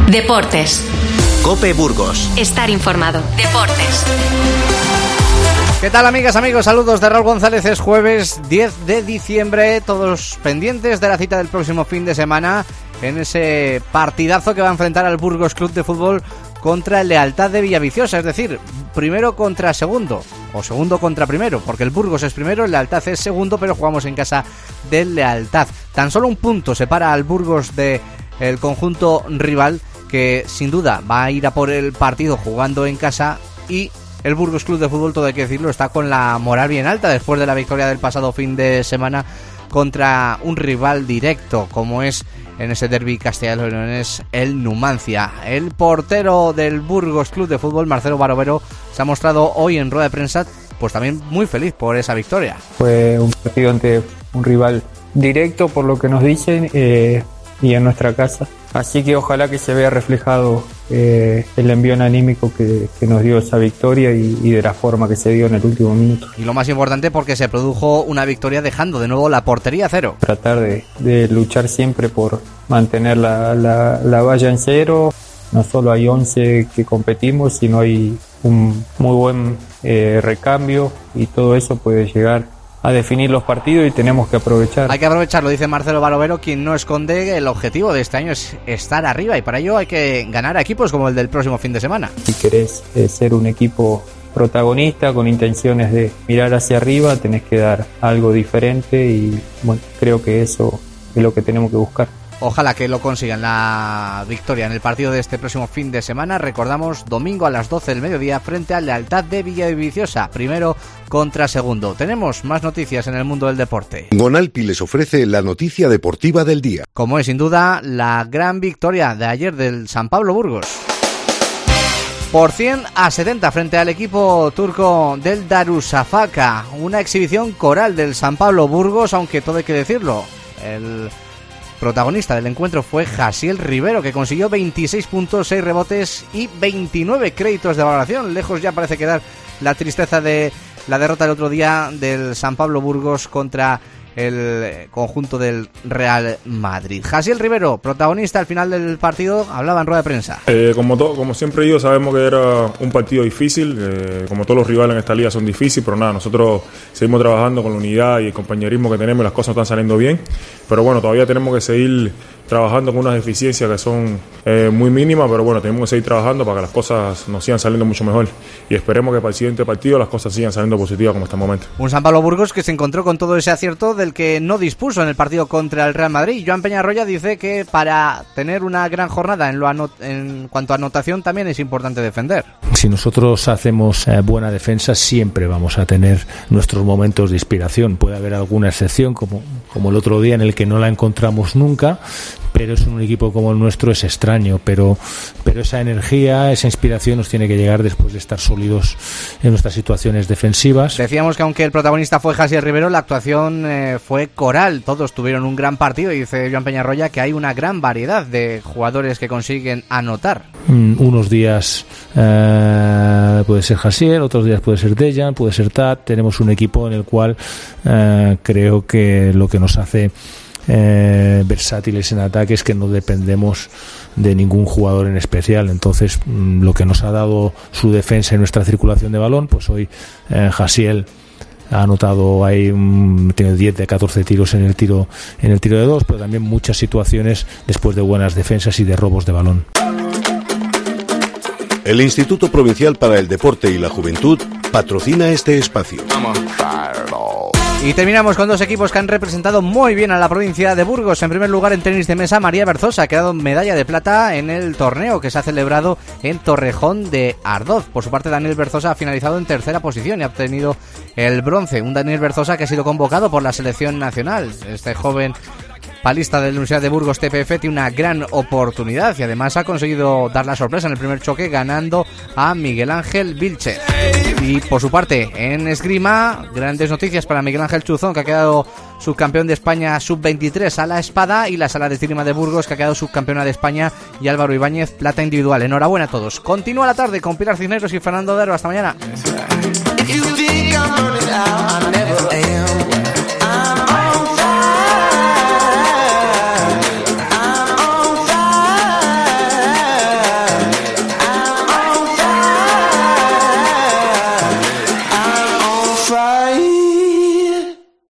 Deportes. COPE Burgos. Estar informado. Deportes. ¿Qué tal, amigas, amigos? Saludos de Raúl González. Es jueves 10 de diciembre, todos pendientes de la cita del próximo fin de semana en ese partidazo que va a enfrentar al Burgos Club de Fútbol contra el Lealtad de Villaviciosa, es decir, primero contra segundo, o segundo contra primero, porque el Burgos es primero, el Lealtad es segundo, pero jugamos en casa del Lealtad. Tan solo un punto separa al Burgos del conjunto rival, que sin duda va a ir a por el partido jugando en casa, y el Burgos Club de Fútbol, todo hay que decirlo, está con la moral bien alta después de la victoria del pasado fin de semana contra un rival directo como es en ese derbi castellano-leonés el Numancia. El portero del Burgos Club de Fútbol, Marcelo Barovero, se ha mostrado hoy en rueda de prensa pues también muy feliz por esa victoria. Fue un partido ante un rival directo, por lo que nos dicen, y en nuestra casa. Así que ojalá que se vea reflejado el envío anímico que nos dio esa victoria y de la forma que se dio en el último minuto. Y lo más importante, porque se produjo una victoria dejando de nuevo la portería a cero. Tratar de luchar siempre por mantener la valla en cero. No solo hay 11 que competimos, sino hay un muy buen recambio, y todo eso puede llegar a definir los partidos y tenemos que aprovechar. Hay que aprovecharlo, dice Marcelo Barovero, quien no esconde el objetivo de este año es estar arriba, y para ello hay que ganar a equipos como el del próximo fin de semana. Si querés ser un equipo protagonista con intenciones de mirar hacia arriba, tenés que dar algo diferente, y bueno, creo que eso es lo que tenemos que buscar. Ojalá que lo consigan, la victoria en el partido de este próximo fin de semana. Recordamos, domingo a las 12 del mediodía frente al Lealtad de Villaviciosa, primero contra segundo. Tenemos más noticias en el mundo del deporte. Gonalpi les ofrece la noticia deportiva del día. Como es sin duda la gran victoria de ayer del San Pablo Burgos. Por 100-70 frente al equipo turco del Darüşşafaka. Una exhibición coral del San Pablo Burgos, aunque todo hay que decirlo. El protagonista del encuentro fue Jasiel Rivero, que consiguió 26 puntos, 6 rebotes y 29 créditos de valoración. Lejos ya parece quedar la tristeza de la derrota del otro día del San Pablo Burgos contra el conjunto del Real Madrid. Jasiel Rivero, protagonista al final del partido, hablaba en rueda de prensa. Como siempre digo, sabemos que era un partido difícil, como todos los rivales en esta liga son difíciles, pero nada, nosotros seguimos trabajando con la unidad y el compañerismo que tenemos, y las cosas están saliendo bien, pero bueno, todavía tenemos que seguir trabajando con unas deficiencias que son muy mínimas, pero bueno, tenemos que seguir trabajando para que las cosas nos sigan saliendo mucho mejor, y esperemos que para el siguiente partido las cosas sigan saliendo positivas como hasta el momento. Un San Pablo Burgos que se encontró con todo ese acierto del que no dispuso en el partido contra el Real Madrid. Joan Peñarroya dice que para tener una gran jornada en cuanto a anotación también es importante defender. Si nosotros hacemos buena defensa, siempre vamos a tener nuestros momentos de inspiración. Puede haber alguna excepción, como el otro día, en el que no la encontramos nunca, pero es un equipo como el nuestro, es extraño, pero esa energía, esa inspiración nos tiene que llegar después de estar sólidos en nuestras situaciones defensivas. Decíamos que aunque el protagonista fue Jasiel Rivero, la actuación fue coral, todos tuvieron un gran partido, y dice Joan Peñarroya que hay una gran variedad de jugadores que consiguen anotar. Unos días puede ser Jasiel, otros días puede ser Dejan, puede ser Tad. Tenemos un equipo en el cual creo que lo que nos hace versátiles en ataque es que no dependemos de ningún jugador en especial. Entonces, lo que nos ha dado su defensa y nuestra circulación de balón, pues hoy Jasiel ha anotado, tiene 10 de 14 tiros en el tiro de 2, pero también muchas situaciones después de buenas defensas y de robos de balón. El Instituto Provincial para el Deporte y la Juventud patrocina este espacio. Y terminamos con dos equipos que han representado muy bien a la provincia de Burgos. En primer lugar, en tenis de mesa, María Berzosa ha quedado medalla de plata en el torneo que se ha celebrado en Torrejón de Ardoz. Por su parte, Daniel Berzosa ha finalizado en tercera posición y ha obtenido el bronce. Un Daniel Berzosa que ha sido convocado por la selección nacional. Este joven palista de la Universidad de Burgos TPF tiene una gran oportunidad y además ha conseguido dar la sorpresa en el primer choque ganando a Miguel Ángel Vilche. Y por su parte, en esgrima, grandes noticias para Miguel Ángel Chuzón, que ha quedado subcampeón de España sub-23 a la espada, y la Sala de Esgrima de Burgos, que ha quedado subcampeona de España, y Álvaro Ibáñez plata individual. Enhorabuena a todos. Continúa la tarde con Pilar Cisneros y Fernando Dero. Hasta mañana.